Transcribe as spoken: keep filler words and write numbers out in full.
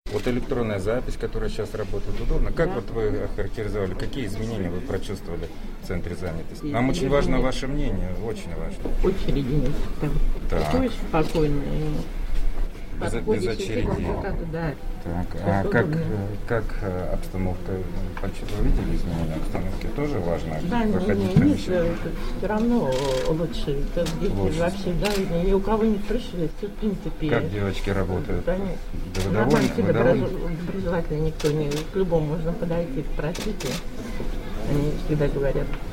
Вот электронная запись, которая сейчас работает, удобно. Как Да. вот вы охарактеризовали, какие изменения вы прочувствовали в центре занятости? И Нам очень движение. важно ваше мнение, очень важно. Очереди нет. Там Так. приходишь спокойно и Без, подходишь, без и тебе очередей. вот так, да. Так, Всё а как, удобно. э, как э, обстановка? Почти вы видели изменения обстановки? Тоже важно Да, не, выходить в не, помещение? все равно лучше. Это здесь Лучше. вообще, да, и ни у кого не спрашивают, тут, в принципе... Как девочки работают? Да, Да вы нормально, довольны? все Вы довольны? доброжелательно, никто не... К любому можно подойти, спросить, и они всегда говорят,